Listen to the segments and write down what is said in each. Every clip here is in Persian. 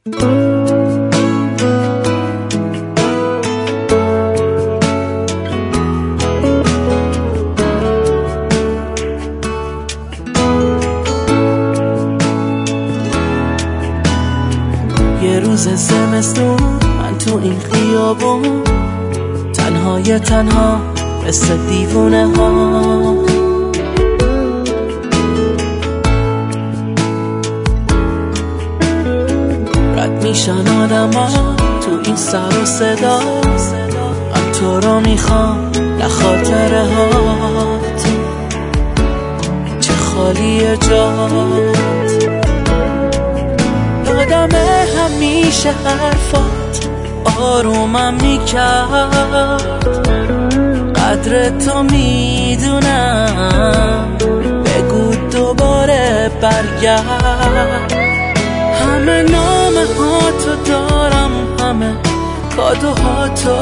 یه روز زمستون من تو این خیابون تنها مثل دیوونه ها رد میشن آدم ها تو این سر و صدا. من تو رو میخوام نه خاطره هات چه خالیه جات. یادم همیشه حرفات آرومم میکرد. قدر تو میدونم بگو دوباره برگرد. همه نامه ها تو دارم همه کادوها تو.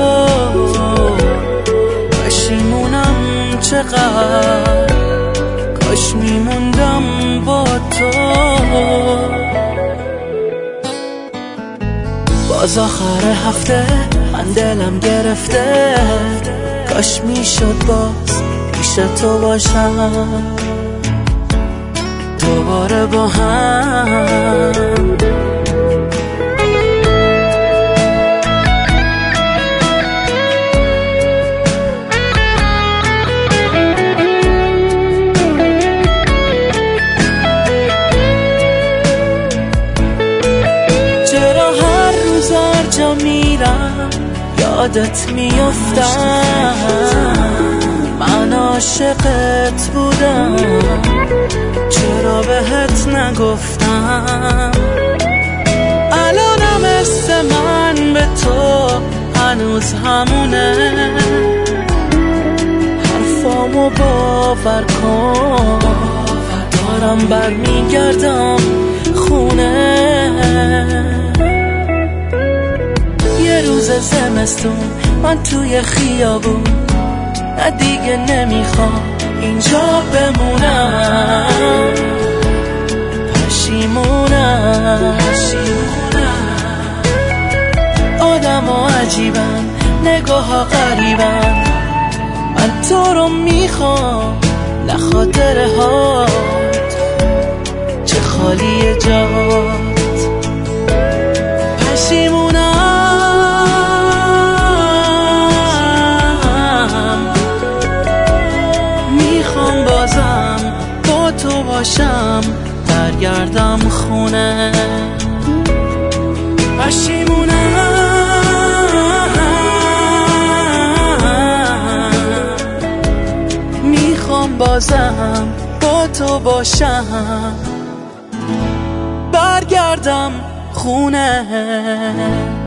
پشیمونم چقدر کاش میموندم با تو. باز آخر هفته من دلم گرفته. کاش میشد باز پیش تو باشم دوباره با هم. چرا هر روز هر جا میرم یادت میافتم. من عاشقت بودم چرا بهت نگفتم. الانم مثل من به تو هنوز همونه. حرفامو باور کن دارم برمیگردم خونه. یه روز زمستون من توی خیابون نه دیگه نمیخوام اینجا بمونم. پشیمونم آدم ها عجیبن نگاه ها غریبن. من تو رو میخوام نه خاطره هات چه خالیه جات. پشیمونم میخوام بازم با تو باشم برگردم خونه. پشیمونم میخوام بازم با تو باشم برگردم خونه.